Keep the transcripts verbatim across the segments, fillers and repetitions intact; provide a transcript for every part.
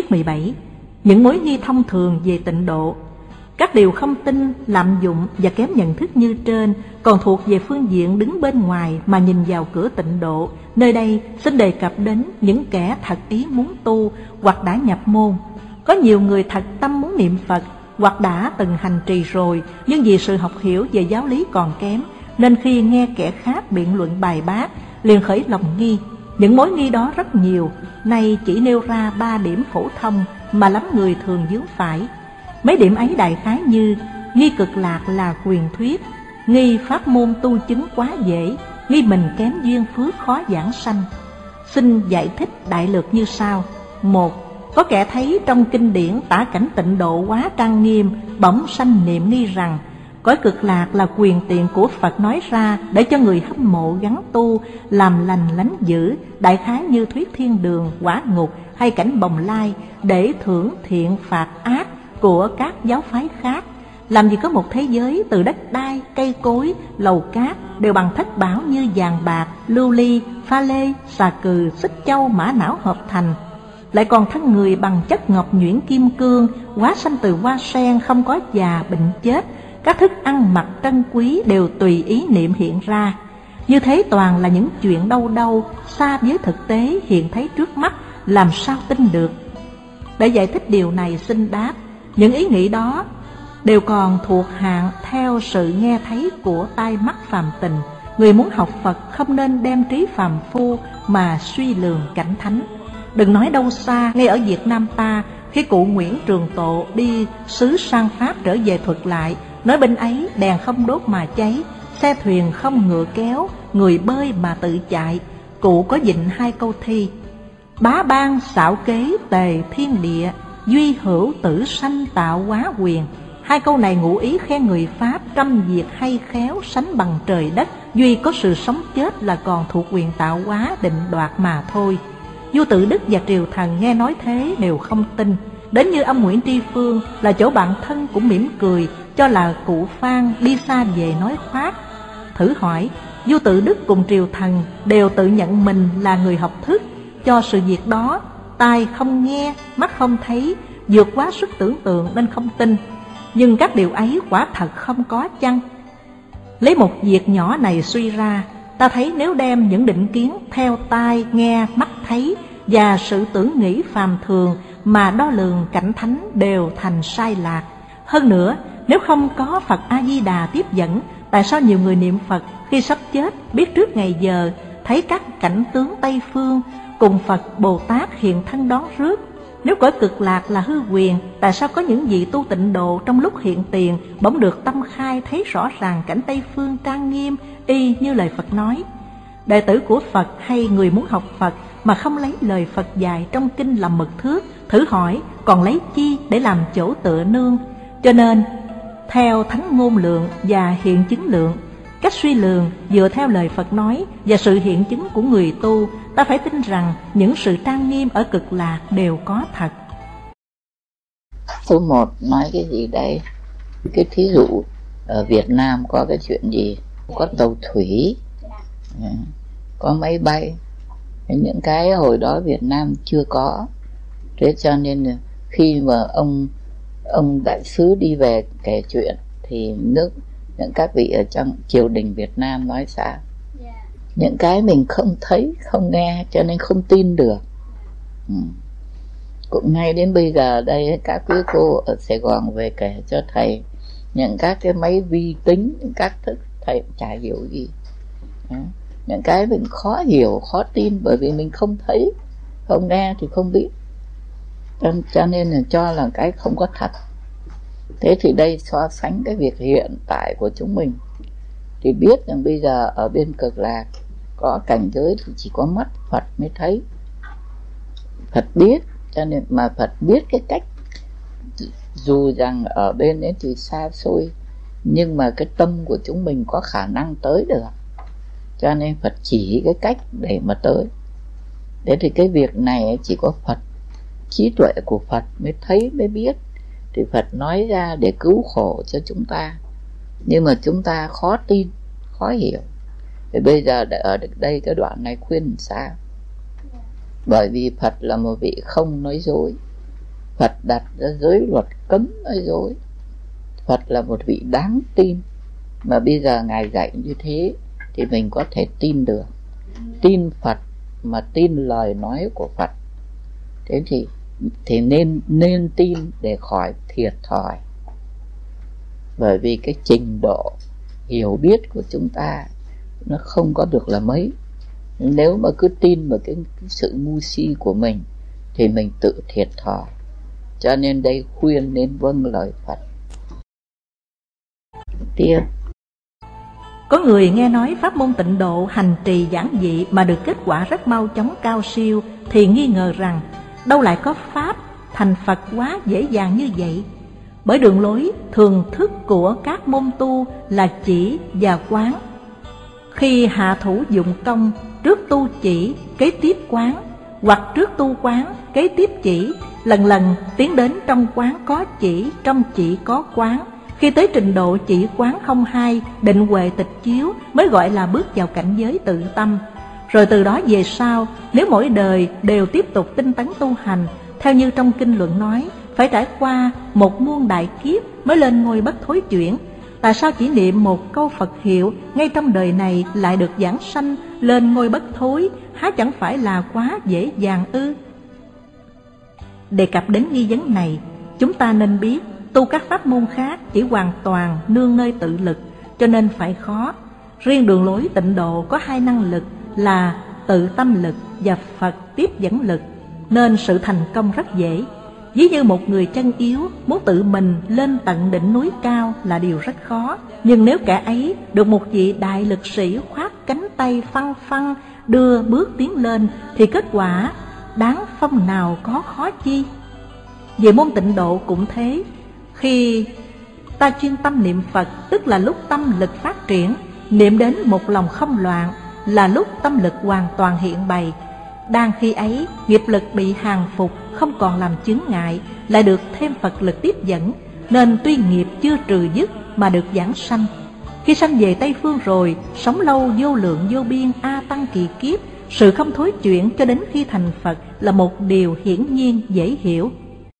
Thuyết mười bảy. Những mối nghi thông thường về tịnh độ. Các điều không tin, lạm dụng và kém nhận thức như trên còn thuộc về phương diện đứng bên ngoài mà nhìn vào cửa tịnh độ. Nơi đây xin đề cập đến những kẻ thật ý muốn tu hoặc đã nhập môn. Có nhiều người thật tâm muốn niệm Phật hoặc đã từng hành trì rồi, nhưng vì sự học hiểu về giáo lý còn kém, nên khi nghe kẻ khác biện luận bài bác, liền khởi lòng nghi. Những mối nghi đó rất nhiều, nay chỉ nêu ra ba điểm phổ thông mà lắm người thường vướng phải. Mấy điểm ấy đại khái như: nghi cực lạc là quyền thuyết, nghi pháp môn tu chứng quá dễ, nghi mình kém duyên phước khó giảng sanh. Xin giải thích đại lược như sau. Một, có kẻ thấy trong kinh điển tả cảnh tịnh độ quá trang nghiêm, bỗng sanh niệm nghi rằng cõi cực lạc là quyền tiện của Phật nói ra để cho người hâm mộ gắn tu, làm lành lánh dữ, đại khái như thuyết thiên đường, quả ngục hay cảnh bồng lai, để thưởng thiện phạt ác của các giáo phái khác. Làm gì có một thế giới từ đất đai, cây cối, lầu cát đều bằng thất bảo như vàng bạc, lưu ly, pha lê, xà cừ, xích châu, mã não hợp thành. Lại còn thân người bằng chất ngọc nhuyễn kim cương, hóa sanh từ hoa sen, không có già bệnh chết. Các thức ăn mặc trân quý đều tùy ý niệm hiện ra. Như thế toàn là những chuyện đâu đâu, xa với thực tế hiện thấy trước mắt, làm sao tin được. Để giải thích điều này xin đáp, những ý nghĩ đó đều còn thuộc hạng theo sự nghe thấy của tai mắt phàm tình. Người muốn học Phật không nên đem trí phàm phu mà suy lường cảnh thánh. Đừng nói đâu xa, ngay ở Việt Nam ta, khi cụ Nguyễn Trường Tộ đi xứ sang Pháp trở về thuật lại, nói bên ấy đèn không đốt mà cháy, xe thuyền không ngựa kéo, người bơi mà tự chạy. Cụ có dịnh hai câu thi: bá ban xảo kế tề thiên địa, duy hữu tử sanh tạo hóa quyền. Hai câu này ngụ ý khen người Pháp trăm việc hay khéo, sánh bằng trời đất, duy có sự sống chết là còn thuộc quyền tạo hóa định đoạt mà thôi. Vua Tự Đức và triều thần nghe nói thế đều không tin. Đến như ông Nguyễn Tri Phương là chỗ bạn thân cũng mỉm cười, cho là cụ Phan đi xa về nói khoác. Thử hỏi, vua Tự Đức cùng triều thần đều tự nhận mình là người học thức, cho sự việc đó tai không nghe, mắt không thấy, vượt quá sức tưởng tượng nên không tin. Nhưng các điều ấy quả thật không có chăng? Lấy một việc nhỏ này suy ra, ta thấy nếu đem những định kiến theo tai nghe, mắt thấy và sự tưởng nghĩ phàm thường mà đo lường cảnh thánh đều thành sai lạc. Hơn nữa, nếu không có Phật A-di-đà tiếp dẫn, tại sao nhiều người niệm Phật khi sắp chết biết trước ngày giờ, thấy các cảnh tướng Tây Phương cùng Phật Bồ Tát hiện thân đón rước? Nếu cõi cực lạc là hư quyền, tại sao có những vị tu tịnh độ trong lúc hiện tiền bỗng được tâm khai thấy rõ ràng cảnh Tây Phương trang nghiêm y như lời Phật nói? Đệ tử của Phật hay người muốn học Phật mà không lấy lời Phật dạy trong kinh làm mực thước, thử hỏi còn lấy chi để làm chỗ tựa nương? Cho nên theo thánh ngôn lượng và hiện chứng lượng, cách suy lường dựa theo lời Phật nói và sự hiện chứng của người tu, ta phải tin rằng những sự trang nghiêm ở cực lạc đều có thật. Số một nói cái gì đây? Cái thí dụ ở Việt Nam có cái chuyện gì? Có tàu thủy, có máy bay, những cái hồi đó Việt Nam chưa có. Thế cho nên khi mà ông ông đại sứ đi về kể chuyện thì nước những các vị ở trong triều đình Việt Nam nói sao? Yeah. Những cái mình không thấy, không nghe cho nên không tin được. Ừ. Cũng ngay đến bây giờ đây các quý cô ở Sài Gòn về kể cho thầy những các cái máy vi tính, những các thức thầy cũng chả hiểu gì. Ừ. Những cái mình khó hiểu, khó tin bởi vì mình không thấy, không nghe thì không biết. Cho, cho nên là cho là cái không có thật. Thế thì đây so sánh cái việc hiện tại của chúng mình thì biết rằng bây giờ ở bên cực lạc có cảnh giới thì chỉ có mắt Phật mới thấy, Phật biết. Cho nên mà Phật biết cái cách, dù rằng ở bên ấy thì xa xôi, nhưng mà cái tâm của chúng mình có khả năng tới được, cho nên Phật chỉ cái cách để mà tới. Thế thì cái việc này chỉ có Phật, trí tuệ của Phật mới thấy, mới biết, thì Phật nói ra để cứu khổ cho chúng ta. Nhưng mà chúng ta khó tin, khó hiểu. Thì bây giờ ở đây cái đoạn này khuyên sao? Bởi vì Phật là một vị không nói dối, Phật đặt ra giới luật cấm nói dối. Phật là một vị đáng tin, mà bây giờ Ngài dạy như thế thì mình có thể tin được. Tin Phật mà tin lời nói của Phật, thế thì thì nên nên tin để khỏi thiệt thòi. Bởi vì cái trình độ hiểu biết của chúng ta nó không có được là mấy. Nếu mà cứ tin vào cái, cái sự ngu si của mình thì mình tự thiệt thòi. Cho nên đây khuyên nên vâng lời Phật. Tiếp. Có người nghe nói pháp môn tịnh độ hành trì giản dị mà được kết quả rất mau chóng cao siêu, thì nghi ngờ rằng đâu lại có pháp thành Phật quá dễ dàng như vậy. Bởi đường lối thường thức của các môn tu là chỉ và quán. Khi hạ thủ dụng công, trước tu chỉ, kế tiếp quán, hoặc trước tu quán, kế tiếp chỉ, lần lần tiến đến trong quán có chỉ, trong chỉ có quán. Khi tới trình độ chỉ quán không hai, định huệ tịch chiếu mới gọi là bước vào cảnh giới tự tâm. Rồi từ đó về sau, nếu mỗi đời đều tiếp tục tinh tấn tu hành, theo như trong kinh luận nói, phải trải qua một muôn đại kiếp mới lên ngôi bất thối chuyển. Tại sao chỉ niệm một câu Phật hiệu ngay trong đời này lại được giảng sanh lên ngôi bất thối, há chẳng phải là quá dễ dàng ư? Đề cập đến nghi vấn này, chúng ta nên biết tu các pháp môn khác chỉ hoàn toàn nương nơi tự lực, cho nên phải khó. Riêng đường lối tịnh độ có hai năng lực là tự tâm lực và Phật tiếp dẫn lực, nên sự thành công rất dễ. Ví như một người chân yếu muốn tự mình lên tận đỉnh núi cao là điều rất khó. Nhưng nếu kẻ ấy được một vị đại lực sĩ khoác cánh tay phăng phăng đưa bước tiến lên, thì kết quả đáng phong nào có khó chi. Về môn tịnh độ cũng thế. Khi ta chuyên tâm niệm Phật, tức là lúc tâm lực phát triển, niệm đến một lòng không loạn là lúc tâm lực hoàn toàn hiện bày. Đang khi ấy, nghiệp lực bị hàng phục, không còn làm chướng ngại, lại được thêm Phật lực tiếp dẫn, nên tuy nghiệp chưa trừ dứt mà được giảng sanh. Khi sanh về Tây Phương rồi, sống lâu vô lượng vô biên a tăng kỳ kiếp, sự không thối chuyển cho đến khi thành Phật là một điều hiển nhiên dễ hiểu.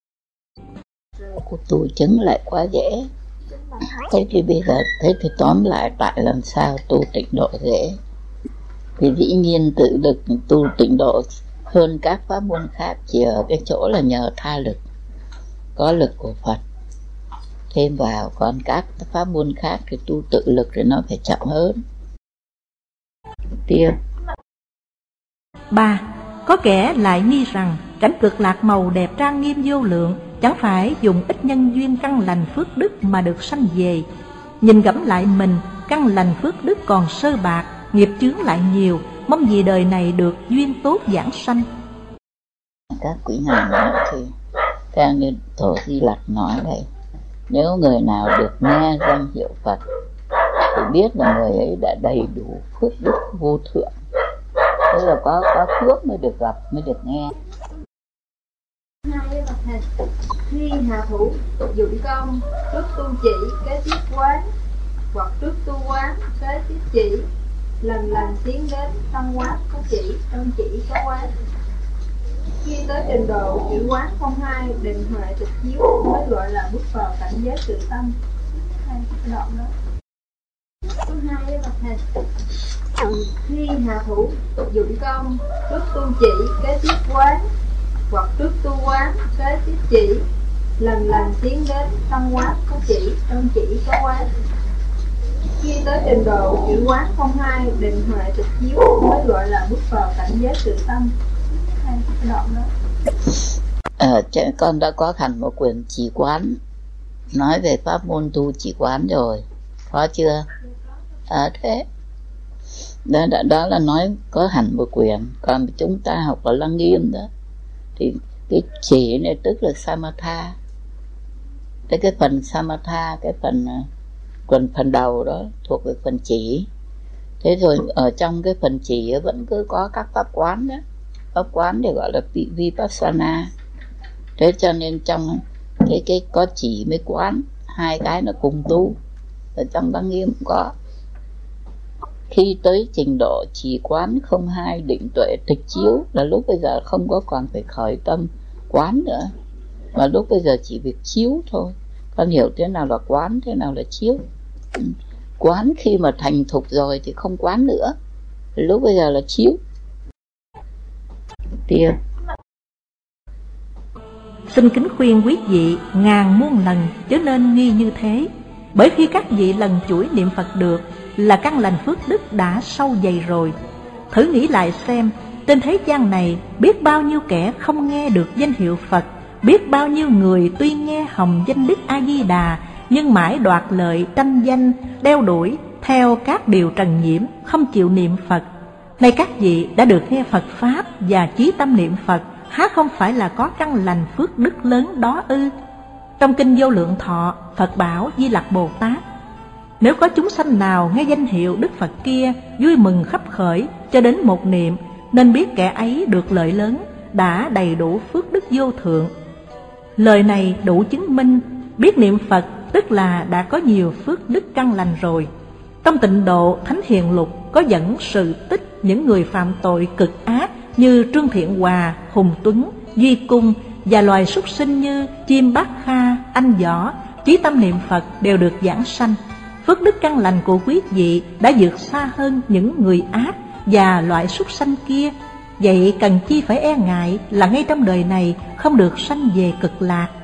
Tu chứng lại quá dễ. Thế thì bây giờ, thế thì tóm lại tại làm sao tu tịnh độ dễ? Thì dĩ nhiên tự lực tu tịnh độ hơn các pháp môn khác chỉ ở cái chỗ là nhờ tha lực, có lực của Phật thêm vào. Còn các pháp môn khác thì tu tự lực thì nó phải chậm hơn. Tiếp. Ba. Có kẻ lại nghi rằng cảnh cực lạc màu đẹp trang nghiêm vô lượng chẳng phải dùng ít nhân duyên căn lành phước đức mà được sanh về. Nhìn gẫm lại mình, căn lành phước đức còn sơ bạc, nghiệp chướng lại nhiều, mong gì đời này được duyên tốt giảng sanh. Các quý ngài nói thì theo như Tổ Di Lặc nói đây, nếu người nào được nghe danh hiệu Phật thì biết là người ấy đã đầy đủ phước đức vô thượng. Tức là có, có phước mới được gặp, mới được nghe. Hai bậc thầy, khi hạ thủ dụng công, trước tu chỉ kế tiếp quán, hoặc trước tu quán kế tiếp chỉ, lần lần tiến đến trong quán có chỉ, trong chỉ có quán. Khi tới trình độ chỉ quán không hai, định huệ tịch chiếu mới gọi là bước vào cảnh giới tự tâm. Hai cái đoạn đó. Thứ hai bậc thầy, khi hạ thủ dụng công, trước tu chỉ kế tiếp quán, hoặc trước tu quán kế tiếp chỉ, lần lần tiến đến trong quán có chỉ, trong chỉ có quán. Khi tới trình độ chỉ quán không hai, định huệ tịch chiếu mới gọi là bước vào cảnh giới tự tâm. Hai cái đoạn đó. Ờ, à, con đã có hẳn một quyển chỉ quán nói về pháp môn tu chỉ quán rồi, có chưa? À, thế đó, đó, đó là nói có hẳn một quyển. Còn chúng ta học ở Lăng Nghiêm đó thì cái chỉ này tức là Samatha. Cái cái phần Samatha, cái phần phần phần đầu đó thuộc về phần chỉ. Thế rồi ở trong cái phần chỉ vẫn cứ có các pháp quán đó. Pháp quán thì gọi là Vipassana. Thế cho nên trong cái cái có chỉ với quán, hai cái nó cùng tu. Ở trong Lăng Nghiêm cũng có. Khi tới trình độ chỉ quán không hai, định tuệ tịch chiếu là lúc bây giờ không có còn phải khởi tâm quán nữa. Mà lúc bây giờ chỉ việc chiếu thôi. Con hiểu thế nào là quán, thế nào là chiếu. Quán khi mà thành thục rồi thì không quán nữa, lúc bây giờ là chiếu. Tiếp. Xin kính khuyên quý vị ngàn muôn lần chớ nên nghi như thế. Bởi khi các vị lần chuỗi niệm Phật được là căn lành phước đức đã sâu dày rồi. Thử nghĩ lại xem, trên thế gian này biết bao nhiêu kẻ không nghe được danh hiệu Phật, biết bao nhiêu người tuy nghe hồng danh Đức A-di-đà nhưng mãi đoạt lợi tranh danh, đeo đuổi theo các điều trần nhiễm, không chịu niệm Phật. Này các vị đã được nghe Phật Pháp và chí tâm niệm Phật, há không phải là có căn lành phước đức lớn đó ư? Trong Kinh Vô Lượng Thọ, Phật bảo Di Lặc Bồ Tát: nếu có chúng sanh nào nghe danh hiệu Đức Phật kia vui mừng khắp khởi cho đến một niệm, nên biết kẻ ấy được lợi lớn, đã đầy đủ phước đức vô thượng. Lời này đủ chứng minh biết niệm Phật tức là đã có nhiều phước đức căn lành rồi. Trong Tịnh Độ Thánh Hiền Lục có dẫn sự tích những người phạm tội cực ác như Trương Thiện Hòa, Hùng Tuấn, Duy Cung và loài súc sinh như chim bát kha, anh võ, chí tâm niệm Phật đều được giảng sanh. Phước đức căn lành của quý vị đã vượt xa hơn những người ác và loại súc sanh kia. Vậy cần chi phải e ngại là ngay trong đời này không được sanh về cực lạc.